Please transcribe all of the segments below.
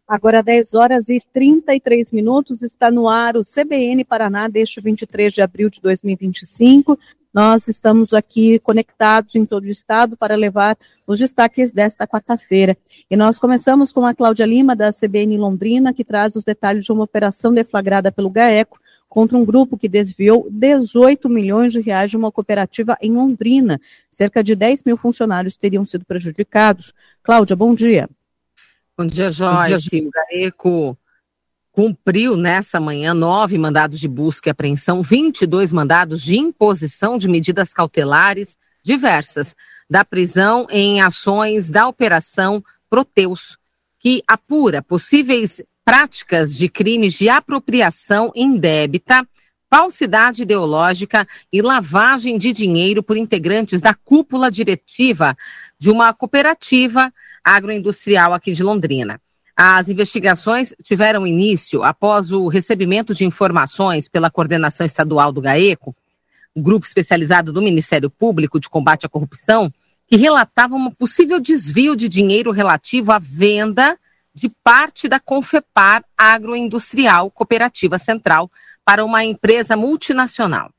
Agora 10 horas e 33 minutos, está no ar o CBN Paraná deste 23 de abril de 2025. Nós estamos aqui conectados em todo o estado para levar os destaques desta quarta-feira. E nós começamos com a Cláudia Lima, da CBN Londrina, que traz os detalhes de uma operação deflagrada pelo GAECO contra um grupo que desviou 18 milhões de reais de uma cooperativa em Londrina. Cerca de 10 mil funcionários teriam sido prejudicados. Cláudia, bom dia. Bom dia, Joyce. O GAECO cumpriu nessa manhã 9 mandados de busca e apreensão, 22 mandados de imposição de medidas cautelares diversas da prisão em ações da Operação Proteus, que apura possíveis práticas de crimes de apropriação indébita, falsidade ideológica e lavagem de dinheiro por integrantes da cúpula diretiva de uma cooperativa agroindustrial aqui de Londrina. As investigações tiveram início após o recebimento de informações pela coordenação estadual do GAECO, o grupo especializado do Ministério Público de Combate à Corrupção, que relatava um possível desvio de dinheiro relativo à venda de parte da Confepar Agroindustrial Cooperativa Central para uma empresa multinacional.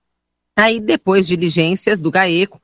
Aí, depois de diligências do GAECO,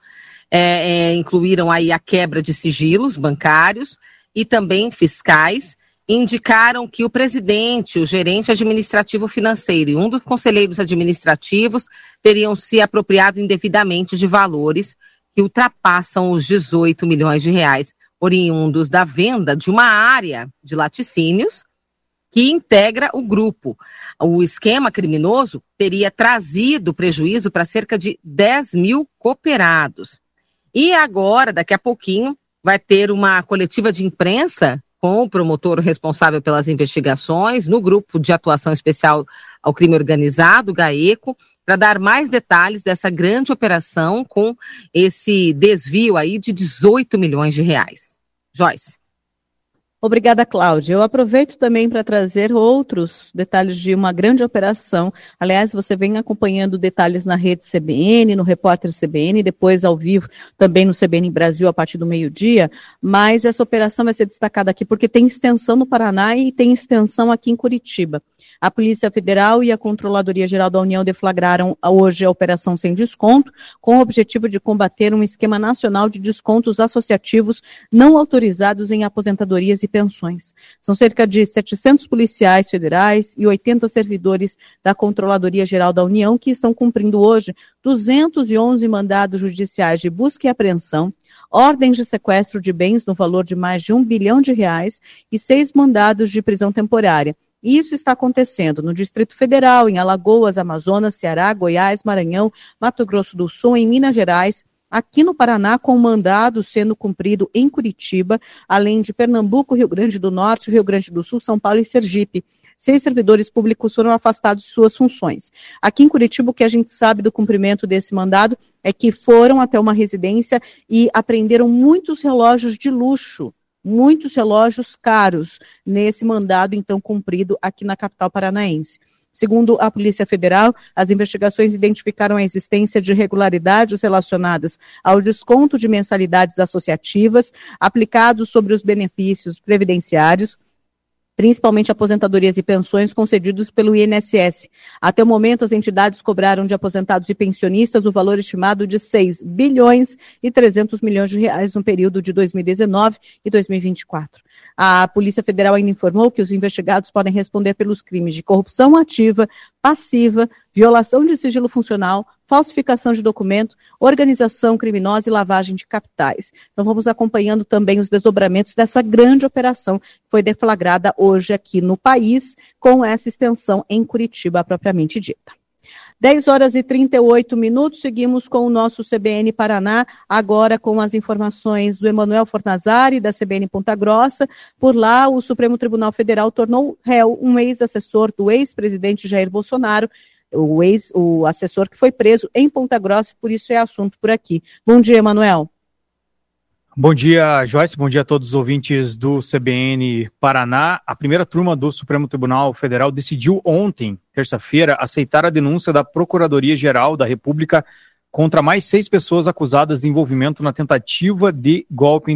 incluíram aí a quebra de sigilos bancários e também fiscais, indicaram que o presidente, o gerente administrativo financeiro e um dos conselheiros administrativos teriam se apropriado indevidamente de valores que ultrapassam os 18 milhões de reais, oriundos da venda de uma área de laticínios que integra o grupo. O esquema criminoso teria trazido prejuízo para cerca de 10 mil cooperados. E agora, daqui a pouquinho, vai ter uma coletiva de imprensa com o promotor responsável pelas investigações no Grupo de Atuação Especial ao Crime Organizado, GAECO, para dar mais detalhes dessa grande operação com esse desvio aí de 18 milhões de reais. Joyce. Obrigada, Cláudia. Eu aproveito também para trazer outros detalhes de uma grande operação. Aliás, você vem acompanhando detalhes na rede CBN, no Repórter CBN, depois ao vivo também no CBN Brasil a partir do meio-dia, mas essa operação vai ser destacada aqui porque tem extensão no Paraná e tem extensão aqui em Curitiba. A Polícia Federal e a Controladoria Geral da União deflagraram hoje a Operação Sem Desconto, com o objetivo de combater um esquema nacional de descontos associativos não autorizados em aposentadorias e pensões. São cerca de 700 policiais federais e 80 servidores da Controladoria Geral da União que estão cumprindo hoje 211 mandados judiciais de busca e apreensão, ordens de sequestro de bens no valor de mais de R$1 bilhão e 6 mandados de prisão temporária. Isso está acontecendo no Distrito Federal, em Alagoas, Amazonas, Ceará, Goiás, Maranhão, Mato Grosso do Sul, em Minas Gerais, aqui no Paraná, com mandado sendo cumprido em Curitiba, além de Pernambuco, Rio Grande do Norte, Rio Grande do Sul, São Paulo e Sergipe. 6 servidores públicos foram afastados de suas funções. Aqui em Curitiba, o que a gente sabe do cumprimento desse mandado é que foram até uma residência e apreenderam muitos relógios de luxo, muitos relógios caros nesse mandado, então, cumprido aqui na capital paranaense. Segundo a Polícia Federal, as investigações identificaram a existência de irregularidades relacionadas ao desconto de mensalidades associativas aplicados sobre os benefícios previdenciários, principalmente aposentadorias e pensões concedidos pelo INSS. Até o momento, as entidades cobraram de aposentados e pensionistas o valor estimado de 6 bilhões e 300 milhões de reais no período de 2019 e 2024. A Polícia Federal ainda informou que os investigados podem responder pelos crimes de corrupção ativa, passiva, violação de sigilo funcional, falsificação de documento, organização criminosa e lavagem de capitais. Então vamos acompanhando também os desdobramentos dessa grande operação que foi deflagrada hoje aqui no país, com essa extensão em Curitiba propriamente dita. 10 horas e 38 minutos, seguimos com o nosso CBN Paraná, agora com as informações do Emanuel Fornazari, da CBN Ponta Grossa. Por lá, o Supremo Tribunal Federal tornou réu um ex-assessor do ex-presidente Jair Bolsonaro, o assessor que foi preso em Ponta Grossa, por isso é assunto por aqui. Bom dia, Emanuel. Bom dia, Joyce. Bom dia a todos os ouvintes do CBN Paraná. A primeira turma do Supremo Tribunal Federal decidiu ontem, terça-feira, aceitar a denúncia da Procuradoria-Geral da República contra mais 6 pessoas acusadas de envolvimento na tentativa de golpe em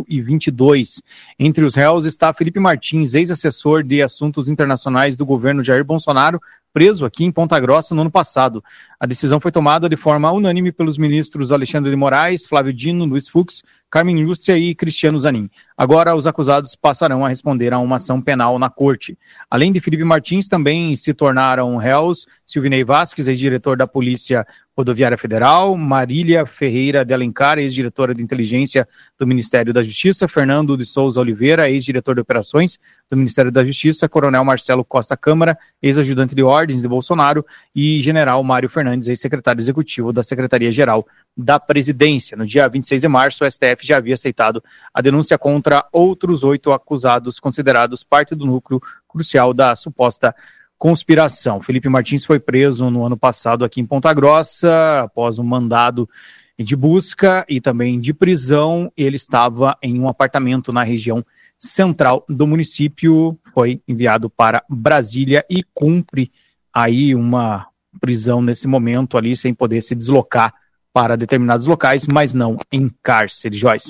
2022. Entre os réus está Felipe Martins, ex-assessor de assuntos internacionais do governo Jair Bolsonaro, preso aqui em Ponta Grossa no ano passado. A decisão foi tomada de forma unânime pelos ministros Alexandre de Moraes, Flávio Dino, Luiz Fux, Carmen Lúcia e Cristiano Zanin. Agora, os acusados passarão a responder a uma ação penal na corte. Além de Felipe Martins, também se tornaram réus Silvinei Vasques, ex-diretor da Polícia Rodoviária Federal, Marília Ferreira de Alencar, ex-diretora de inteligência do Ministério da Justiça, Fernando de Souza Oliveira, ex-diretor de operações do Ministério da Justiça, Coronel Marcelo Costa Câmara, ex-ajudante de ordens de Bolsonaro, e General Mário Fernandes, ex-secretário executivo da Secretaria-Geral da Presidência. No dia 26 de março, o STF já havia aceitado a denúncia contra outros 8 acusados, considerados parte do núcleo crucial da suposta conspiração. Felipe Martins foi preso no ano passado aqui em Ponta Grossa, após um mandado de busca e também de prisão. Ele estava em um apartamento na região central do município, foi enviado para Brasília e cumpre aí uma prisão nesse momento ali, sem poder se deslocar para determinados locais, mas não em cárcere. Joyce.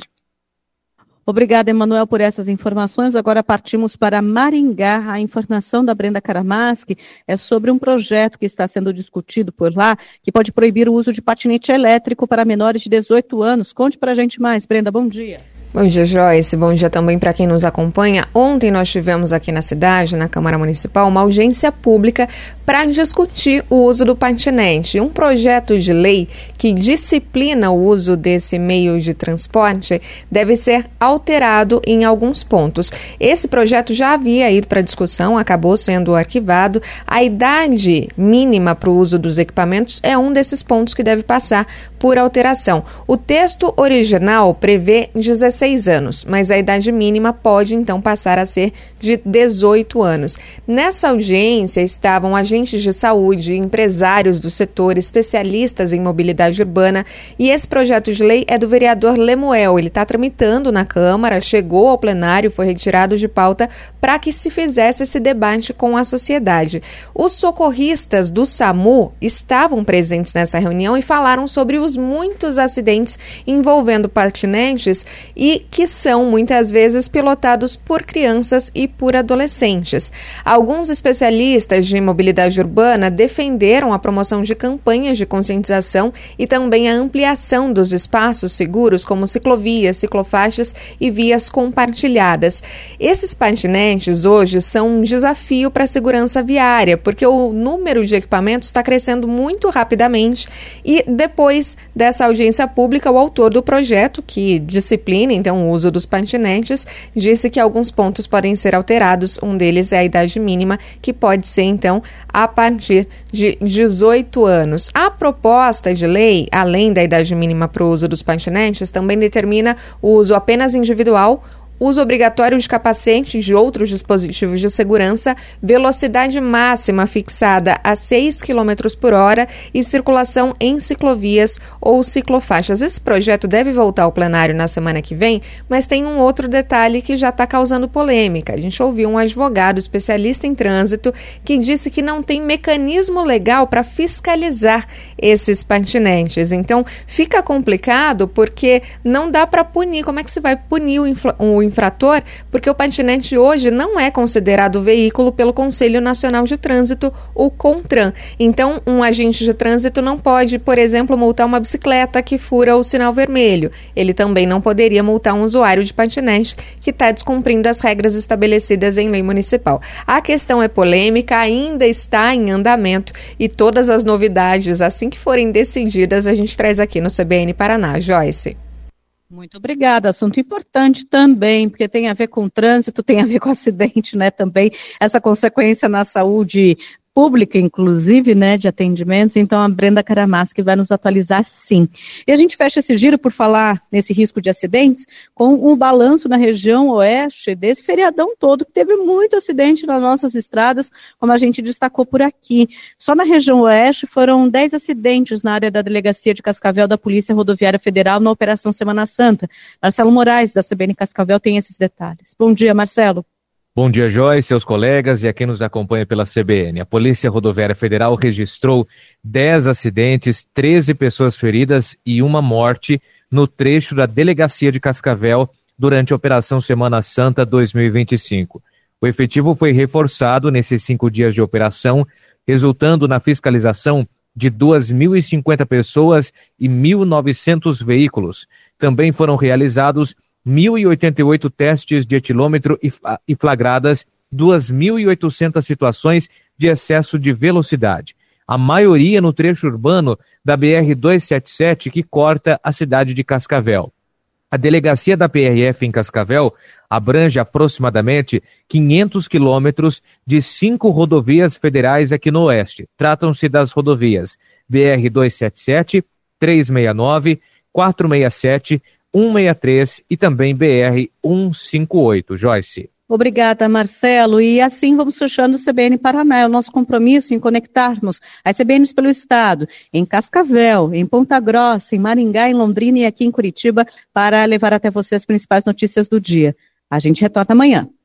Obrigada, Emanuel, por essas informações. Agora partimos para Maringá. A informação da Brenda Karamaski é sobre um projeto que está sendo discutido por lá, que pode proibir o uso de patinete elétrico para menores de 18 anos. Conte para a gente mais, Brenda, bom dia. Bom dia, Joyce. Bom dia também para quem nos acompanha. Ontem nós tivemos aqui na cidade, na Câmara Municipal, uma audiência pública para discutir o uso do patinete. Um projeto de lei que disciplina o uso desse meio de transporte deve ser alterado em alguns pontos. Esse projeto já havia ido para discussão, acabou sendo arquivado. A idade mínima para o uso dos equipamentos é um desses pontos que deve passar por alteração. O texto original prevê 16 anos, mas a idade mínima pode então passar a ser de 18 anos. Nessa audiência estavam agentes de saúde, empresários do setor, especialistas em mobilidade urbana, e esse projeto de lei é do vereador Lemuel. Ele está tramitando na Câmara, chegou ao plenário, foi retirado de pauta para que se fizesse esse debate com a sociedade. Os socorristas do SAMU estavam presentes nessa reunião e falaram sobre os muitos acidentes envolvendo patinetes e que são muitas vezes pilotados por crianças e por adolescentes. Alguns especialistas de mobilidade urbana defenderam a promoção de campanhas de conscientização e também a ampliação dos espaços seguros, como ciclovias, ciclofaixas e vias compartilhadas. Esses patinetes hoje são um desafio para a segurança viária, porque o número de equipamentos está crescendo muito rapidamente e depois dessa audiência pública, o autor do projeto, que disciplina então o uso dos patinetes, disse que alguns pontos podem ser alterados. Um deles é a idade mínima, que pode ser então a partir de 18 anos. A proposta de lei, além da idade mínima para o uso dos patinetes, também determina o uso apenas individual, uso obrigatório de capacete e de outros dispositivos de segurança, velocidade máxima fixada a 6 km por hora e circulação em ciclovias ou ciclofaixas. Esse projeto deve voltar ao plenário na semana que vem, mas tem um outro detalhe que já está causando polêmica. A gente ouviu um advogado especialista em trânsito que disse que não tem mecanismo legal para fiscalizar esses patinetes. Então, fica complicado porque não dá para punir. Como é que você vai punir o infrator, porque o patinete hoje não é considerado veículo pelo Conselho Nacional de Trânsito, o CONTRAN. Então, um agente de trânsito não pode, por exemplo, multar uma bicicleta que fura o sinal vermelho. Ele também não poderia multar um usuário de patinete que está descumprindo as regras estabelecidas em lei municipal. A questão é polêmica, ainda está em andamento e todas as novidades, assim que forem decididas, a gente traz aqui no CBN Paraná. Joyce. Muito obrigada, assunto importante também, porque tem a ver com trânsito, tem a ver com acidente, né, também, essa consequência na saúde pública, inclusive, né, de atendimentos. Então a Brenda Karamaski vai nos atualizar, sim. E a gente fecha esse giro por falar nesse risco de acidentes com o balanço na região oeste desse feriadão todo, que teve muito acidente nas nossas estradas, como a gente destacou por aqui. Só na região oeste foram 10 acidentes na área da Delegacia de Cascavel da Polícia Rodoviária Federal na Operação Semana Santa. Marcelo Moraes, da CBN Cascavel, tem esses detalhes. Bom dia, Marcelo. Bom dia, Joyce, seus colegas e a quem nos acompanha pela CBN. A Polícia Rodoviária Federal registrou 10 acidentes, 13 pessoas feridas e uma morte no trecho da Delegacia de Cascavel durante a Operação Semana Santa 2025. O efetivo foi reforçado nesses 5 dias de operação, resultando na fiscalização de 2.050 pessoas e 1.900 veículos. Também foram realizados 1.088 testes de etilômetro e flagradas 2.800 situações de excesso de velocidade. A maioria no trecho urbano da BR-277, que corta a cidade de Cascavel. A delegacia da PRF em Cascavel abrange aproximadamente 500 quilômetros de 5 rodovias federais aqui no oeste. Tratam-se das rodovias BR-277, 369, 467, 163 e também BR-158. Joyce. Obrigada, Marcelo. E assim vamos fechando o CBN Paraná. É o nosso compromisso em conectarmos as CBNs pelo Estado, em Cascavel, em Ponta Grossa, em Maringá, em Londrina e aqui em Curitiba, para levar até você as principais notícias do dia. A gente retorna amanhã.